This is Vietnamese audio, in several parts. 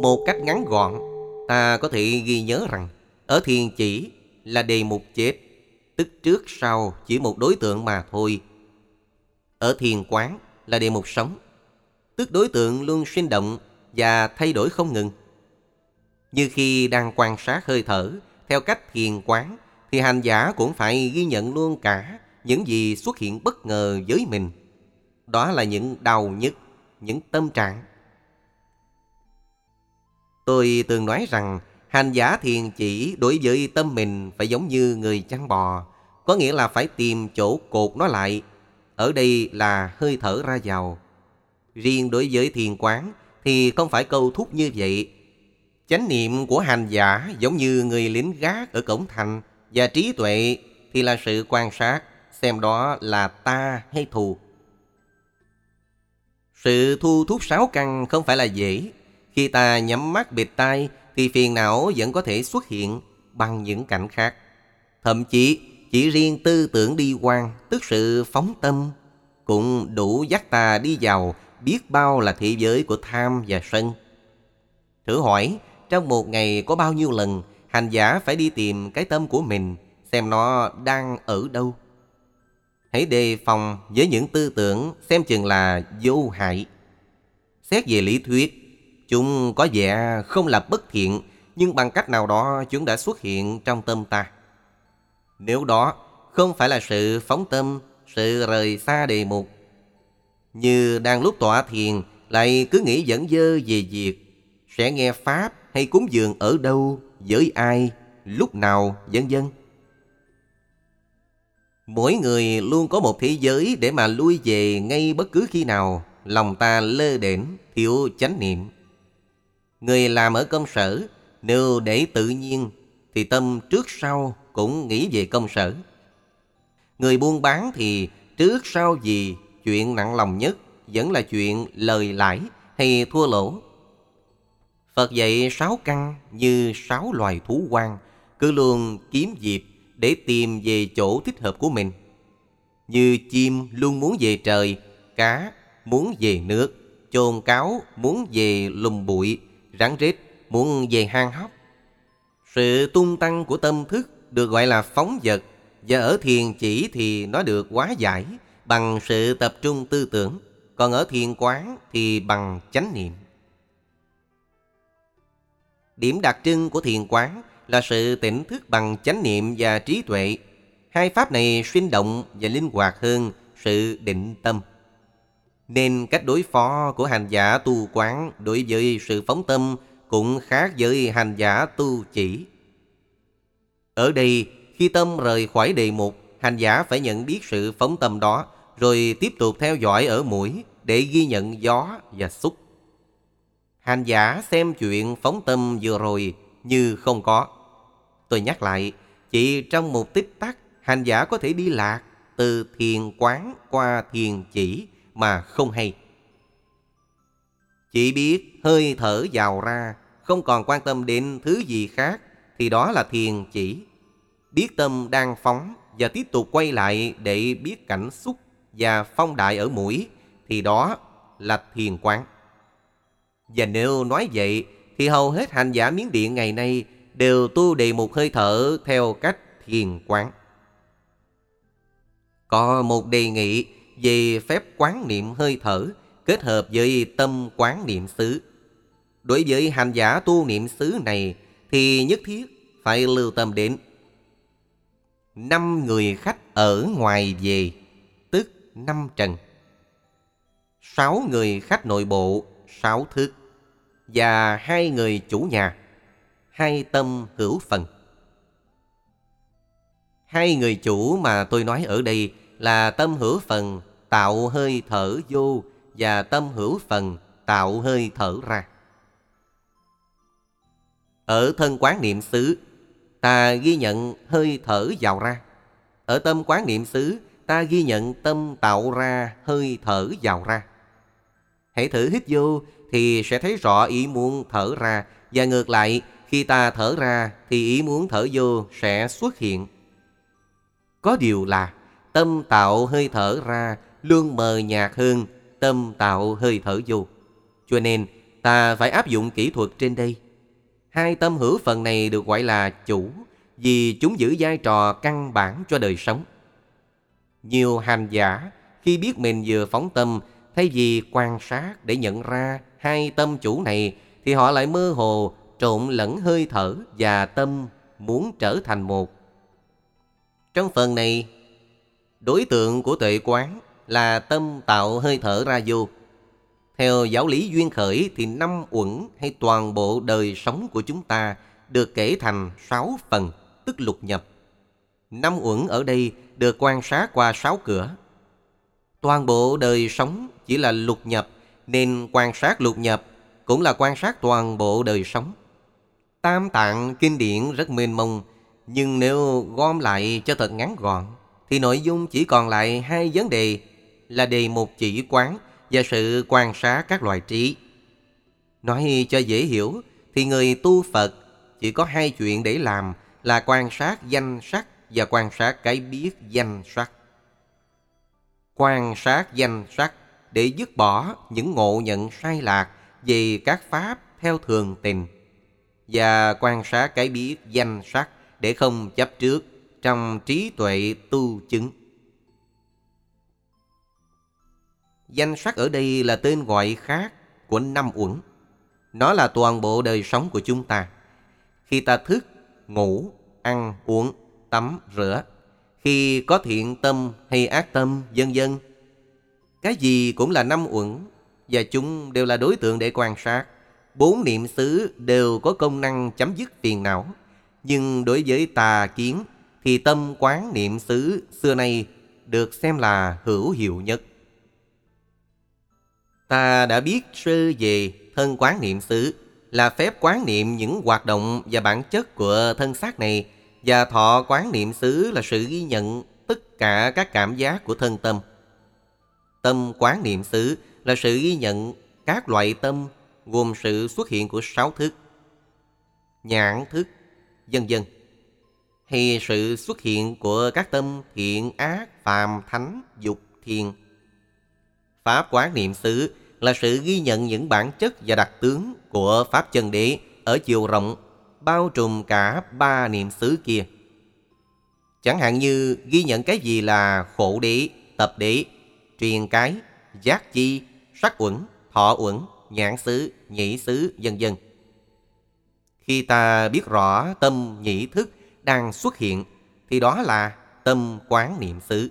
Một cách ngắn gọn, ta có thể ghi nhớ rằng ở thiền chỉ là đề mục chết, tức trước sau chỉ một đối tượng mà thôi. Ở thiền quán là đề mục sống, tức đối tượng luôn sinh động và thay đổi không ngừng. Như khi đang quan sát hơi thở theo cách thiền quán, thì hành giả cũng phải ghi nhận luôn cả những gì xuất hiện bất ngờ với mình. Đó là những đau nhức, những tâm trạng. Tôi từng nói rằng hành giả thiền chỉ đối với tâm mình phải giống như người chăn bò, có nghĩa là phải tìm chỗ cột nó lại. Ở đây là hơi thở ra vào. Riêng đối với thiền quán thì không phải câu thúc như vậy. Chánh niệm của hành giả giống như người lính gác ở cổng thành, và trí tuệ thì là sự quan sát xem đó là ta hay thù. Sự thu thúc sáu căn không phải là dễ. Khi ta nhắm mắt bịt tai thì phiền não vẫn có thể xuất hiện bằng những cảnh khác. Thậm chí chỉ riêng tư tưởng đi quan, tức sự phóng tâm, cũng đủ dắt ta đi vào biết bao là thế giới của tham và sân. Thử hỏi, trong một ngày có bao nhiêu lần hành giả phải đi tìm cái tâm của mình, xem nó đang ở đâu? Hãy đề phòng với những tư tưởng xem chừng là vô hại. Xét về lý thuyết, chúng có vẻ không là bất thiện, nhưng bằng cách nào đó chúng đã xuất hiện trong tâm ta. Nếu đó không phải là sự phóng tâm, sự rời xa đề mục, như đang lúc tọa thiền lại cứ nghĩ dẫn dơ về việc sẽ nghe pháp hay cúng dường ở đâu, với ai, lúc nào, vân vân. Mỗi người luôn có một thế giới để mà lui về ngay bất cứ khi nào lòng ta lơ đễnh, thiếu chánh niệm. Người làm ở công sở, nếu để tự nhiên thì tâm trước sau cũng nghĩ về công sở. Người buôn bán thì trước sau gì chuyện nặng lòng nhất vẫn là chuyện lời lãi hay thua lỗ. Phật dạy sáu căn như sáu loài thú hoang, cứ luôn kiếm dịp để tìm về chỗ thích hợp của mình. Như chim luôn muốn về trời, cá muốn về nước, chồn cáo muốn về lùm bụi, rắn rết muốn về hang hốc. Sự tung tăng của tâm thức được gọi là phóng dật, và ở thiền chỉ thì nó được hóa giải bằng sự tập trung tư tưởng, còn ở thiền quán thì bằng chánh niệm. Điểm đặc trưng của thiền quán là sự tỉnh thức bằng chánh niệm và trí tuệ. Hai pháp này sinh động và linh hoạt hơn sự định tâm. Nên cách đối phó của hành giả tu quán đối với sự phóng tâm cũng khác với hành giả tu chỉ. Ở đây, khi tâm rời khỏi đề mục, hành giả phải nhận biết sự phóng tâm đó, rồi tiếp tục theo dõi ở mũi để ghi nhận gió và xúc. Hành giả xem chuyện phóng tâm vừa rồi như không có. Tôi nhắc lại, chỉ trong một tích tắc, hành giả có thể đi lạc từ thiền quán qua thiền chỉ mà không hay. Chỉ biết hơi thở vào ra, không còn quan tâm đến thứ gì khác, thì đó là thiền chỉ. Biết tâm đang phóng và tiếp tục quay lại để biết cảnh xúc và phong đại ở mũi, thì đó là thiền quán. Và nếu nói vậy thì hầu hết hành giả Miến Điện ngày nay đều tu đề mục hơi thở theo cách thiền quán. Có một đề nghị về phép quán niệm hơi thở kết hợp với tâm quán niệm xứ. Đối với hành giả tu niệm xứ này thì nhất thiết phải lưu tâm đến 5 người khách ở ngoài về, tức 5 trần, 6 người khách nội bộ, 6 thức, và 2 người chủ nhà, 2 tâm hữu phần. 2 người chủ mà tôi nói ở đây là tâm hữu phần tạo hơi thở vô và tâm hữu phần tạo hơi thở ra. Ở thân quán niệm xứ, ta ghi nhận hơi thở vào ra. Ở tâm quán niệm xứ, ta ghi nhận tâm tạo ra hơi thở vào ra. Hãy thử hít vô thì sẽ thấy rõ ý muốn thở ra, và ngược lại, khi ta thở ra thì ý muốn thở vô sẽ xuất hiện. Có điều là tâm tạo hơi thở ra luôn mờ nhạt hơn tâm tạo hơi thở vô. Cho nên ta phải áp dụng kỹ thuật trên đây. Hai tâm hữu phần này được gọi là chủ, vì chúng giữ vai trò căn bản cho đời sống. Nhiều hành giả khi biết mình vừa phóng tâm, thay vì quan sát để nhận ra hai tâm chủ này, thì họ lại mơ hồ trộn lẫn hơi thở và tâm muốn trở thành một. Trong phần này, đối tượng của tuệ quán là tâm tạo hơi thở ra vô. Theo giáo lý duyên khởi thì 5 uẩn hay toàn bộ đời sống của chúng ta được kể thành 6 phần, tức lục nhập. 5 uẩn ở đây được quan sát qua 6 cửa. Toàn bộ đời sống chỉ là lục nhập, nên quan sát lục nhập cũng là quan sát toàn bộ đời sống. Tam tạng kinh điển rất mênh mông, nhưng nếu gom lại cho thật ngắn gọn, thì nội dung chỉ còn lại 2 vấn đề là đề mục chỉ quán và sự quan sát các loài trí. Nói cho dễ hiểu, thì người tu Phật chỉ có 2 chuyện để làm là quan sát danh sắc và quan sát cái biết danh sắc. Quan sát danh sắc để dứt bỏ những ngộ nhận sai lạc về các pháp theo thường tình, và quan sát cái biết danh sắc để không chấp trước trong trí tuệ tu chứng. Danh sắc ở đây là tên gọi khác của 5 uẩn. Nó là toàn bộ đời sống của chúng ta. Khi ta thức, ngủ, ăn, uống, tắm, rửa, khi có thiện tâm hay ác tâm, vân vân, cái gì cũng là 5 uẩn, và chúng đều là đối tượng để quan sát. 4 niệm xứ đều có công năng chấm dứt phiền não, nhưng đối với tà kiến thì tâm quán niệm xứ xưa nay được xem là hữu hiệu nhất. Ta đã biết sơ về thân quán niệm xứ là phép quán niệm những hoạt động và bản chất của thân xác này, và thọ quán niệm xứ là sự ghi nhận tất cả các cảm giác của thân tâm. Tâm quán niệm xứ là sự ghi nhận các loại tâm, gồm sự xuất hiện của 6 thức, nhãn thức, vân vân, hay sự xuất hiện của các tâm thiện, ác, phàm, thánh, dục, thiền. Pháp quán niệm xứ là sự ghi nhận những bản chất và đặc tướng của Pháp chân đế ở chiều rộng, bao trùm cả 3 niệm xứ kia. Chẳng hạn như ghi nhận cái gì là khổ đế, tập đế, truyền cái, giác chi, sắc uẩn, thọ uẩn, nhãn xứ, nhĩ xứ, vân vân. Khi ta biết rõ tâm nhĩ thức đang xuất hiện, thì đó là tâm quán niệm xứ.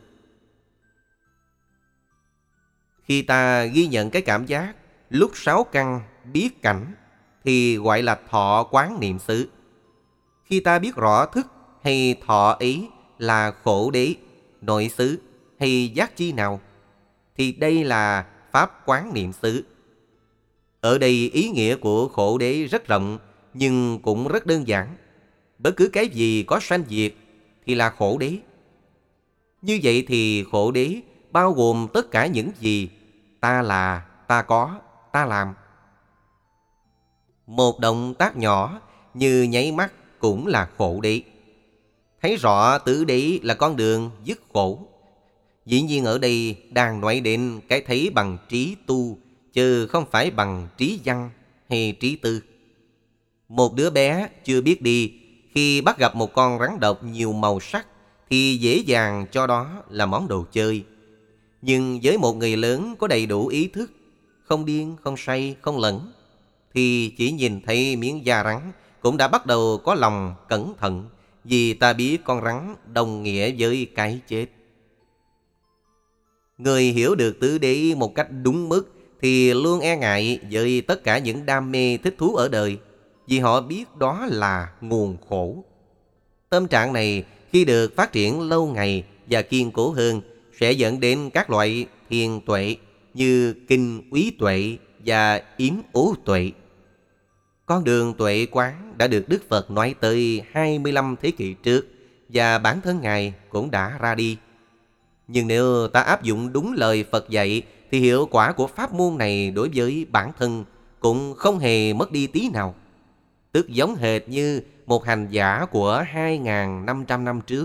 Khi ta ghi nhận cái cảm giác lúc 6 căn biết cảnh, thì gọi là thọ quán niệm xứ. Khi ta biết rõ thức hay thọ ý là khổ đế, nội xứ hay giác chi nào, thì đây là pháp quán niệm xứ. Ở đây ý nghĩa của khổ đế rất rộng, nhưng cũng rất đơn giản. Bất cứ cái gì có sanh diệt thì là khổ đế. Như vậy thì khổ đế bao gồm tất cả những gì ta là, ta có, ta làm. Một động tác nhỏ như nháy mắt cũng là khổ đế. Thấy rõ tứ đế là con đường dứt khổ. Dĩ nhiên ở đây đang nói đến cái thấy bằng trí tu, chứ không phải bằng trí văn hay trí tư. Một đứa bé chưa biết đi, khi bắt gặp một con rắn độc nhiều màu sắc thì dễ dàng cho đó là món đồ chơi. Nhưng với một người lớn có đầy đủ ý thức, không điên, không say, không lẫn, thì chỉ nhìn thấy miếng da rắn cũng đã bắt đầu có lòng cẩn thận, vì ta biết con rắn đồng nghĩa với cái chết. Người hiểu được tứ đế một cách đúng mức thì luôn e ngại với tất cả những đam mê thích thú ở đời, vì họ biết đó là nguồn khổ. Tâm trạng này khi được phát triển lâu ngày và kiên cố hơn sẽ dẫn đến các loại thiền tuệ như kinh úy tuệ và yếm ố tuệ. Con đường tuệ quán đã được Đức Phật nói tới 25 thế kỷ trước, và bản thân Ngài cũng đã ra đi. Nhưng nếu ta áp dụng đúng lời Phật dạy thì hiệu quả của pháp môn này đối với bản thân cũng không hề mất đi tí nào. Tức giống hệt như một hành giả của 2.500 năm trước.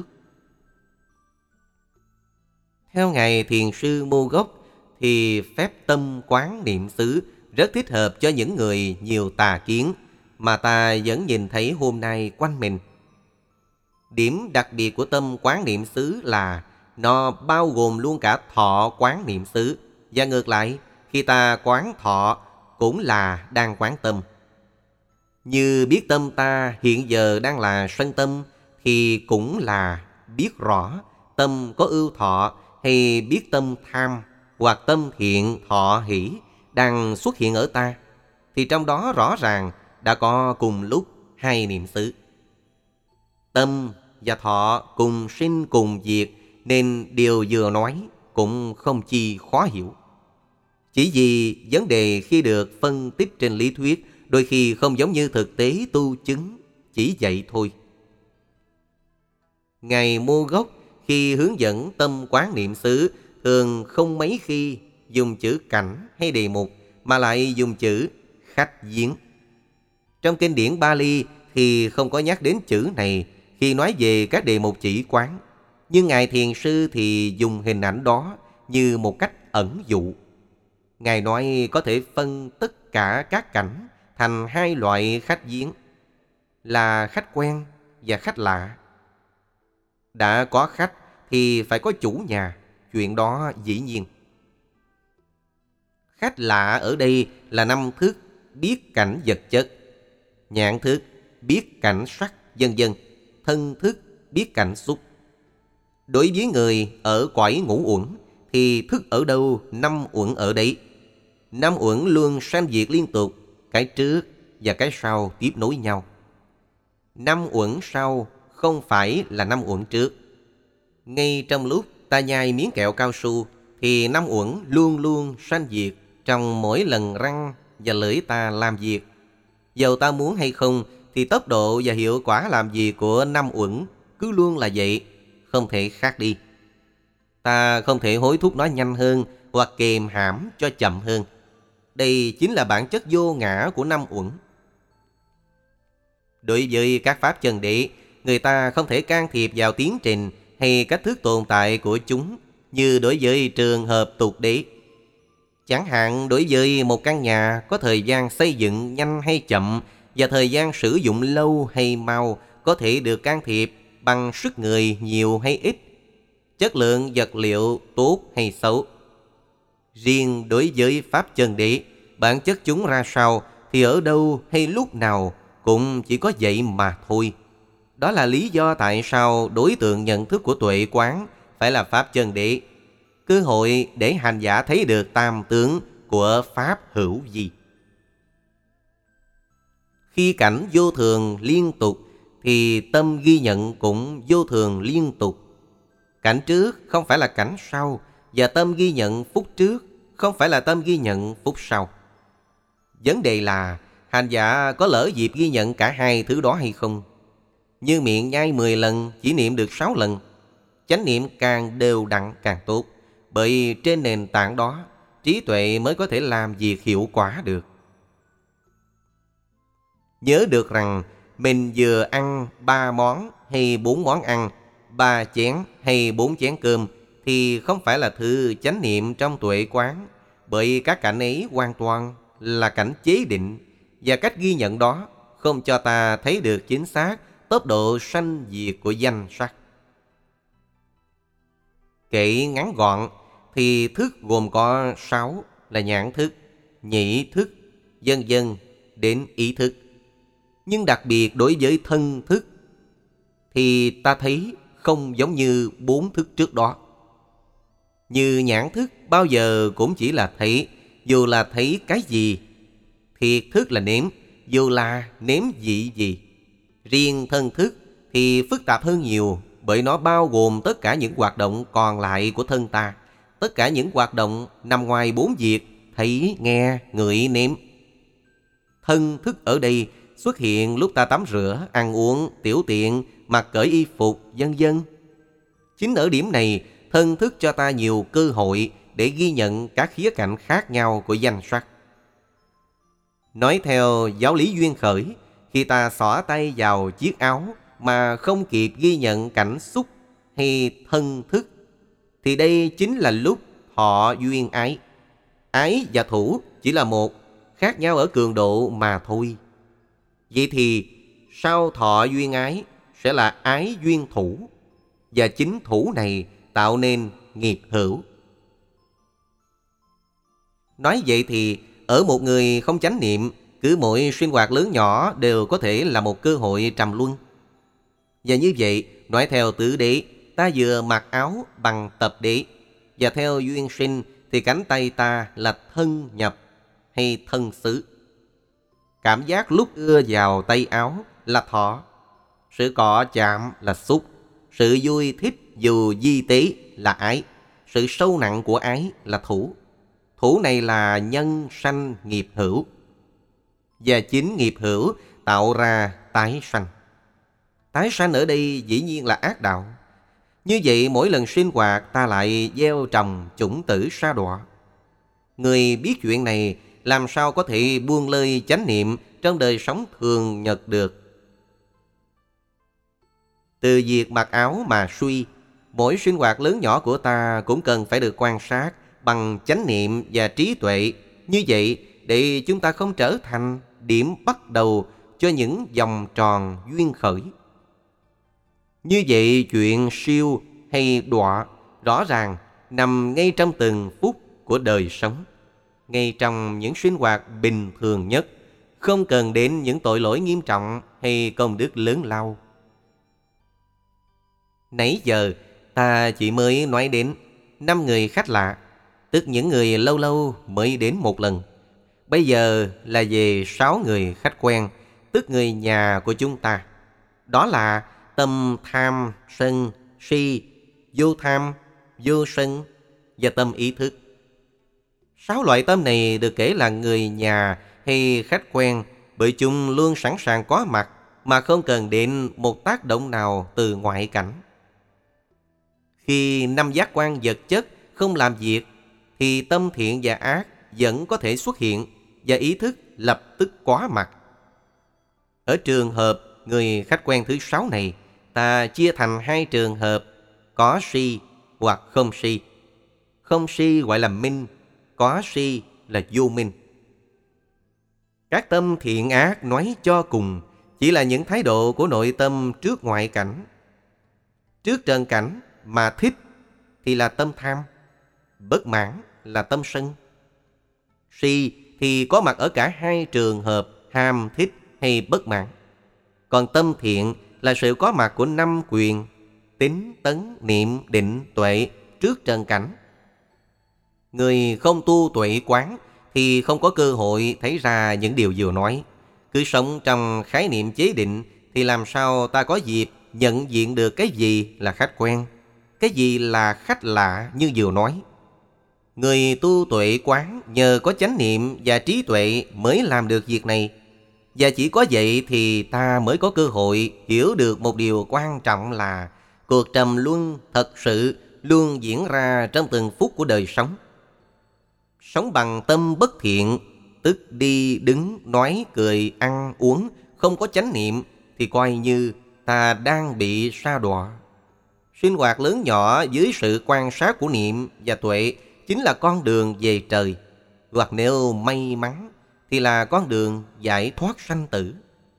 Theo Ngài Thiền sư Mô Gốc thì phép tâm quán niệm xứ rất thích hợp cho những người nhiều tà kiến mà ta vẫn nhìn thấy hôm nay quanh mình. Điểm đặc biệt của tâm quán niệm xứ là nó bao gồm luôn cả thọ quán niệm xứ. Và ngược lại, khi ta quán thọ cũng là đang quán tâm. Như biết tâm ta hiện giờ đang là sân tâm thì cũng là biết rõ tâm có ưu thọ, hay biết tâm tham hoặc tâm thiện thọ hỷ đang xuất hiện ở ta, thì trong đó rõ ràng đã có cùng lúc hai niệm xứ. Tâm và thọ cùng sinh cùng diệt, nên điều vừa nói cũng không chi khó hiểu. Chỉ vì vấn đề khi được phân tích trên lý thuyết đôi khi không giống như thực tế tu chứng, chỉ vậy thôi. Ngài Mô Gốc khi hướng dẫn tâm quán niệm xứ thường không mấy khi dùng chữ cảnh hay đề mục, mà lại dùng chữ khách viếng. Trong kinh điển Bali thì không có nhắc đến chữ này khi nói về các đề mục chỉ quán, nhưng Ngài Thiền Sư thì dùng hình ảnh đó như một cách ẩn dụ. Ngài nói có thể phân tất cả các cảnh thành hai loại khách viếng, là khách quen và khách lạ. Đã có khách thì phải có chủ nhà, chuyện đó dĩ nhiên. Khách lạ ở đây là năm thức biết cảnh vật chất, nhãn thức biết cảnh sắc, vân vân, thân thức biết cảnh xúc. Đối với người ở cõi ngũ uẩn thì thức ở đâu, năm uẩn ở đấy. Năm uẩn luôn sanh diệt liên tục, cái trước và cái sau tiếp nối nhau. Năm uẩn sau không phải là năm uẩn trước. Ngay trong lúc ta nhai miếng kẹo cao su thì năm uẩn luôn luôn sanh diệt trong mỗi lần răng và lưỡi ta làm việc. Dầu ta muốn hay không thì tốc độ và hiệu quả làm việc của năm uẩn cứ luôn là vậy, không thể khác đi. Ta không thể hối thúc nó nhanh hơn hoặc kềm hãm cho chậm hơn. Đây chính là bản chất vô ngã của năm uẩn. Đối với các pháp chân đế, người ta không thể can thiệp vào tiến trình hay cách thức tồn tại của chúng như đối với trường hợp tục đế. Chẳng hạn đối với một căn nhà có thời gian xây dựng nhanh hay chậm và thời gian sử dụng lâu hay mau có thể được can thiệp bằng sức người nhiều hay ít, chất lượng vật liệu tốt hay xấu. Riêng đối với pháp chân đế, bản chất chúng ra sao thì ở đâu hay lúc nào cũng chỉ có vậy mà thôi. Đó là lý do tại sao đối tượng nhận thức của tuệ quán phải là pháp chân đế, cơ hội để hành giả thấy được tam tướng của pháp hữu vi. Khi cảnh vô thường liên tục thì tâm ghi nhận cũng vô thường liên tục. Cảnh trước không phải là cảnh sau, và tâm ghi nhận phút trước không phải là tâm ghi nhận phút sau. Vấn đề là hành giả có lỡ dịp ghi nhận cả hai thứ đó hay không. Như miệng nhai 10 lần chỉ niệm được 6 lần. Chánh niệm càng đều đặn càng tốt, bởi trên nền tảng đó trí tuệ mới có thể làm việc hiệu quả được. Nhớ được rằng mình vừa ăn 3 món hay 4 món ăn, 3 chén hay 4 chén cơm thì không phải là thứ chánh niệm trong tuệ quán, bởi các cảnh ấy hoàn toàn là cảnh chế định, và cách ghi nhận đó không cho ta thấy được chính xác tốc độ sanh diệt của danh sắc. Kể ngắn gọn thì thức gồm có 6 là nhãn thức, nhĩ thức, vân vân đến ý thức. Nhưng đặc biệt đối với thân thức thì ta thấy không giống như 4 thức trước đó. Như nhãn thức bao giờ cũng chỉ là thấy, dù là thấy cái gì. Thiệt thức là nếm, dù là nếm vị gì. Riêng thân thức thì phức tạp hơn nhiều, bởi nó bao gồm tất cả những hoạt động còn lại của thân ta, tất cả những hoạt động nằm ngoài 4 việc thấy, nghe, ngửi, nếm. Thân thức ở đây xuất hiện lúc ta tắm rửa, ăn uống, tiểu tiện, mặc cởi y phục, vân vân. Chính ở điểm này, thân thức cho ta nhiều cơ hội để ghi nhận các khía cạnh khác nhau của danh sắc. Nói theo giáo lý duyên khởi, khi ta xỏ tay vào chiếc áo mà không kịp ghi nhận cảnh xúc hay thân thức, thì đây chính là lúc thọ duyên ái. Ái và thủ chỉ là một, khác nhau ở cường độ mà thôi. Vậy thì sau thọ duyên ái sẽ là ái duyên thủ, và chính thủ này tạo nên nghiệp hữu. Nói vậy thì ở một người không chánh niệm, cứ mỗi sinh hoạt lớn nhỏ đều có thể là một cơ hội trầm luân. Và như vậy, nói theo tứ đế, ta vừa mặc áo bằng tập đế, và theo duyên sinh thì cánh tay ta là thân nhập hay thân xứ. Cảm giác lúc ưa vào tay áo là thọ, sự cọ chạm là xúc, sự vui thích dù di tế là ái, sự sâu nặng của ái là thủ. Thủ này là nhân sanh nghiệp hữu, và chính nghiệp hữu tạo ra tái sanh. Tái sanh ở đây dĩ nhiên là ác đạo. Như vậy mỗi lần sinh hoạt ta lại gieo trồng chủng tử sa đọa. Người biết chuyện này làm sao có thể buông lơi chánh niệm trong đời sống thường nhật được. Từ việc mặc áo mà suy, mỗi sinh hoạt lớn nhỏ của ta cũng cần phải được quan sát bằng chánh niệm và trí tuệ. Như vậy để chúng ta không trở thành điểm bắt đầu cho những vòng tròn duyên khởi. Như vậy chuyện siêu hay đọa rõ ràng nằm ngay trong từng phút của đời sống, ngay trong những sinh hoạt bình thường nhất, không cần đến những tội lỗi nghiêm trọng hay công đức lớn lao. Nãy giờ ta chỉ mới nói đến 5 người khách lạ, tức những người lâu lâu mới đến một lần. Bây giờ là về 6 người khách quen, tức người nhà của chúng ta. Đó là tâm tham, sân, si, vô tham, vô sân và tâm ý thức. 6 loại tâm này được kể là người nhà hay khách quen bởi chúng luôn sẵn sàng có mặt mà không cần đến một tác động nào từ ngoại cảnh. Khi 5 giác quan vật chất không làm việc thì tâm thiện và ác vẫn có thể xuất hiện và ý thức lập tức có mặt. Ở trường hợp người khách quen thứ 6 này, ta chia thành 2 trường hợp, có si hoặc không si. Không si gọi là minh, có si là vô minh. Các tâm thiện ác nói cho cùng chỉ là những thái độ của nội tâm trước ngoại cảnh. Trước trần cảnh mà thích thì là tâm tham, bất mãn là tâm sân. Si thì có mặt ở cả 2 trường hợp ham thích hay bất mãn. Còn tâm thiện là sự có mặt của 5 quyền tín, tấn, niệm, định, tuệ trước trần cảnh. Người không tu tuệ quán thì không có cơ hội thấy ra những điều vừa nói. Cứ sống trong khái niệm chế định thì làm sao ta có dịp nhận diện được cái gì là khách quen, cái gì là khách lạ như vừa nói. Người tu tuệ quán nhờ có chánh niệm và trí tuệ mới làm được việc này. Và chỉ có vậy thì ta mới có cơ hội hiểu được một điều quan trọng là cuộc trầm luân thật sự luôn diễn ra trong từng phút của đời sống. Sống bằng tâm bất thiện, tức đi, đứng, nói, cười, ăn, uống, không có chánh niệm thì coi như ta đang bị sa đọa. Sinh hoạt lớn nhỏ dưới sự quan sát của niệm và tuệ chính là con đường về trời, hoặc nếu may mắn thì là con đường giải thoát sanh tử.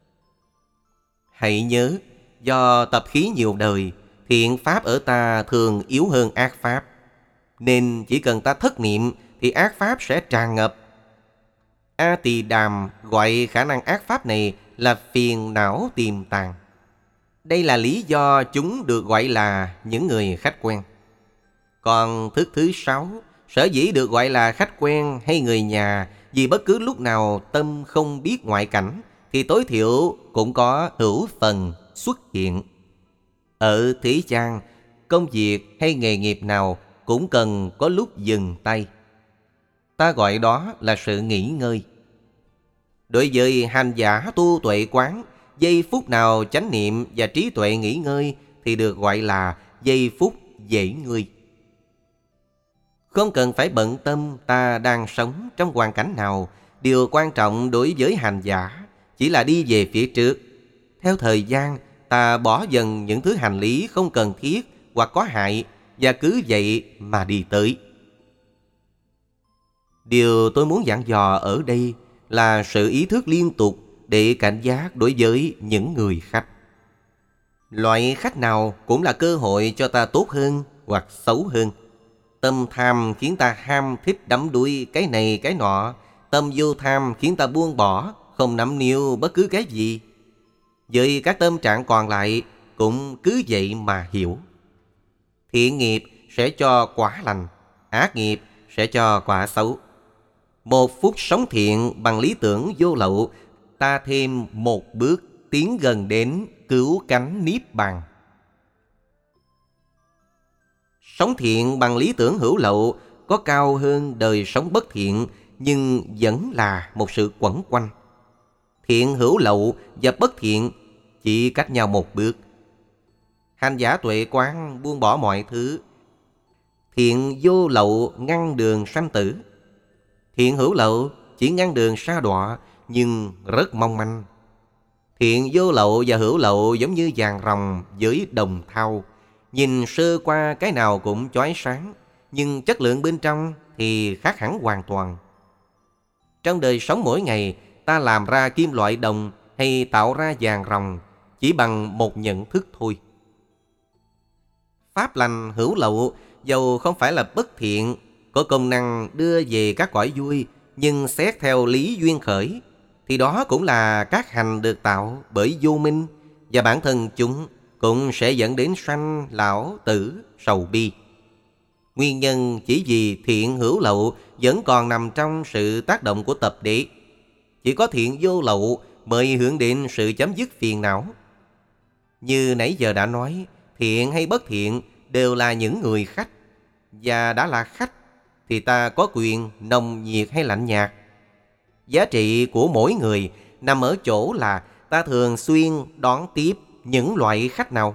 Hãy nhớ, do tập khí nhiều đời, thiện pháp ở ta thường yếu hơn ác pháp, nên chỉ cần ta thất niệm thì ác pháp sẽ tràn ngập. A Tỳ Đàm gọi khả năng ác pháp này là phiền não tiềm tàng. Đây là lý do chúng được gọi là những người khách quen. Còn thức thứ 6 sở dĩ được gọi là khách quen hay người nhà vì bất cứ lúc nào tâm không biết ngoại cảnh thì tối thiểu cũng có hữu phần xuất hiện. Ở thế gian, công việc hay nghề nghiệp nào cũng cần có lúc dừng tay. Ta gọi đó là sự nghỉ ngơi. Đối với hành giả tu tuệ quán, giây phút nào chánh niệm và trí tuệ nghỉ ngơi thì được gọi là giây phút dễ ngơi. Không cần phải bận tâm ta đang sống trong hoàn cảnh nào. Điều quan trọng đối với hành giả chỉ là đi về phía trước. Theo thời gian, ta bỏ dần những thứ hành lý không cần thiết hoặc có hại và cứ vậy mà đi tới. Điều tôi muốn dặn dò ở đây là sự ý thức liên tục để cảnh giác đối với những người khách. Loại khách nào cũng là cơ hội cho ta tốt hơn hoặc xấu hơn. Tâm tham khiến ta ham thích đắm đuối cái này cái nọ. Tâm vô tham khiến ta buông bỏ, không nắm niu bất cứ cái gì. Với các tâm trạng còn lại cũng cứ vậy mà hiểu. Thiện nghiệp sẽ cho quả lành, ác nghiệp sẽ cho quả xấu. Một phút sống thiện bằng lý tưởng vô lậu, ta thêm một bước tiến gần đến cứu cánh niết bàn. Sống thiện bằng lý tưởng hữu lậu có cao hơn đời sống bất thiện, nhưng vẫn là một sự quẩn quanh. Thiện hữu lậu và bất thiện chỉ cách nhau một bước. Hành giả tuệ quán buông bỏ mọi thứ. Thiện vô lậu ngăn đường sanh tử. Thiện hữu lậu chỉ ngăn đường sa đọa, nhưng rất mong manh. Thiện vô lậu và hữu lậu giống như vàng ròng với đồng thau. Nhìn sơ qua cái nào cũng chói sáng, nhưng chất lượng bên trong thì khác hẳn hoàn toàn. Trong đời sống mỗi ngày, ta làm ra kim loại đồng hay tạo ra vàng ròng chỉ bằng một nhận thức thôi. Pháp lành hữu lậu dầu không phải là bất thiện, có công năng đưa về các cõi vui, nhưng xét theo lý duyên khởi thì đó cũng là các hành được tạo bởi vô minh, và bản thân chúng cũng sẽ dẫn đến sanh lão tử sầu bi. Nguyên nhân chỉ vì thiện hữu lậu vẫn còn nằm trong sự tác động của tập đế. Chỉ có thiện vô lậu mới hướng đến sự chấm dứt phiền não. Như nãy giờ đã nói, thiện hay bất thiện đều là những người khách. Và đã là khách thì ta có quyền nồng nhiệt hay lạnh nhạt. Giá trị của mỗi người nằm ở chỗ là ta thường xuyên đón tiếp những loại khách nào.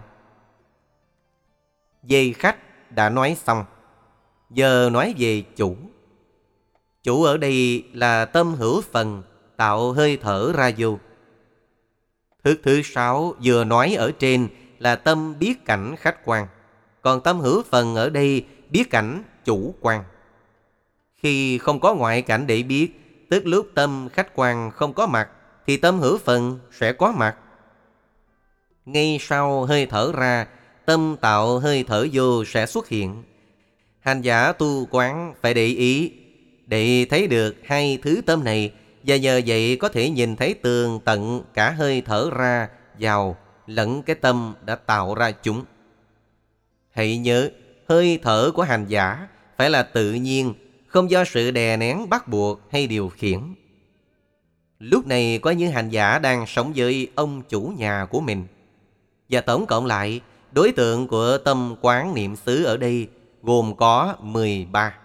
Về khách đã nói xong, giờ nói về chủ. Chủ ở đây là tâm hữu phần tạo hơi thở ra vô. Thức thứ 6 vừa nói ở trên là tâm biết cảnh khách quan, còn tâm hữu phần ở đây biết cảnh chủ quan. Khi không có ngoại cảnh để biết, tức lúc tâm khách quan không có mặt, thì tâm hữu phần sẽ có mặt. Ngay sau hơi thở ra, tâm tạo hơi thở vô sẽ xuất hiện. Hành giả tu quán phải để ý, để thấy được hai thứ tâm này, và nhờ vậy có thể nhìn thấy tường tận cả hơi thở ra vào lẫn cái tâm đã tạo ra chúng. Hãy nhớ, hơi thở của hành giả phải là tự nhiên, không do sự đè nén bắt buộc hay điều khiển. Lúc này có những hành giả đang sống với ông chủ nhà của mình. Và tổng cộng lại, đối tượng của tâm quán niệm xứ ở đây gồm có 13.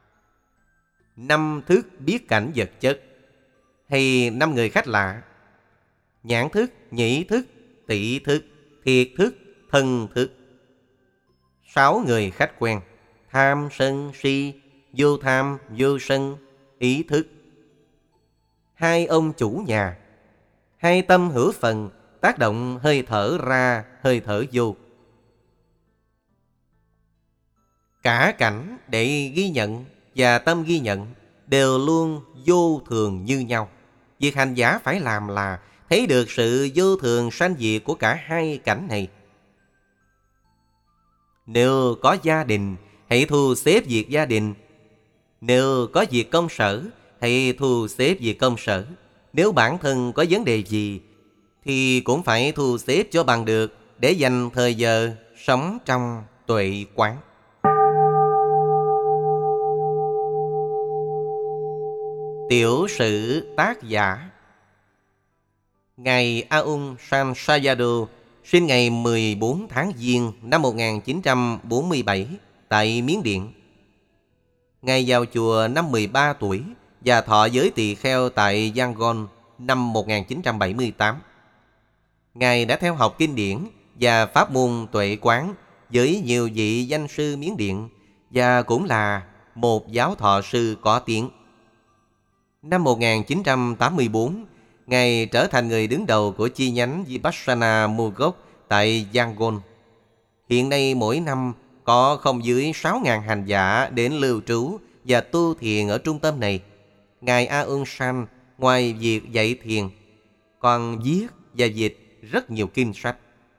5 thức biết cảnh vật chất, hay 5 người khách lạ: nhãn thức, nhĩ thức, tỷ thức, thiệt thức, thân thức. 6 người khách quen: tham, sân, si, vô tham, vô sân, ý thức. 2 ông chủ nhà: 2 tâm hữu phần tác động hơi thở ra, hơi thở vô. Cả cảnh để ghi nhận và tâm ghi nhận đều luôn vô thường như nhau. Việc hành giả phải làm là thấy được sự vô thường sanh diệt của cả hai cảnh này. Nếu có gia đình, hãy thu xếp việc gia đình. Nếu có việc công sở, hãy thu xếp việc công sở. Nếu bản thân có vấn đề gì thì cũng phải thu xếp cho bằng được, để dành thời giờ sống trong tuệ quán. Tiểu sử tác giả. Ngài Aung San Sayadaw sinh ngày 14 tháng Giêng năm 1947 tại Miến Điện. Ngài vào chùa năm 13 tuổi và thọ giới tỳ kheo tại Yangon năm 1978. Ngài đã theo học kinh điển và pháp môn tuệ quán với nhiều vị danh sư Miến Điện, và cũng là một giáo thọ sư có tiếng. Năm 1984, Ngài trở thành người đứng đầu của chi nhánh Vipassana Mogok tại Yangon. Hiện nay mỗi năm có không dưới 6.000 hành giả đến lưu trú và tu thiền ở trung tâm này. Ngài Aung San ngoài việc dạy thiền, còn viết và dịch rất nhiều kinh sách.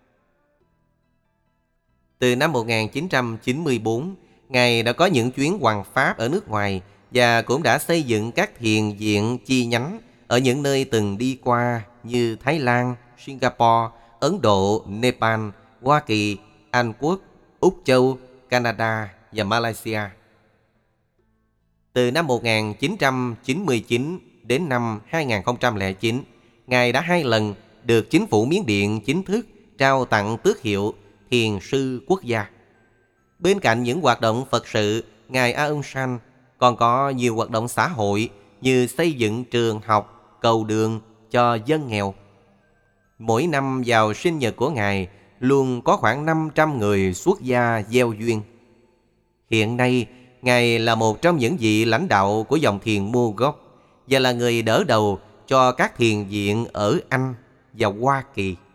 Từ năm 1994, Ngài đã có những chuyến hoằng pháp ở nước ngoài và cũng đã xây dựng các thiền viện chi nhánh ở những nơi từng đi qua như Thái Lan, Singapore, Ấn Độ, Nepal, Hoa Kỳ, Anh Quốc, Úc Châu, Canada và Malaysia. Từ năm 1999 đến năm 2009, Ngài đã 2 lần được chính phủ Miến Điện chính thức trao tặng tước hiệu Thiền sư quốc gia. Bên cạnh những hoạt động Phật sự, Ngài Aung San còn có nhiều hoạt động xã hội như xây dựng trường học, cầu đường cho dân nghèo. Mỗi năm vào sinh nhật của Ngài, luôn có khoảng 500 người xuất gia gieo duyên. Hiện nay, Ngài là một trong những vị lãnh đạo của dòng thiền Mo Gốc và là người đỡ đầu cho các thiền viện ở Anh và Hoa Kỳ.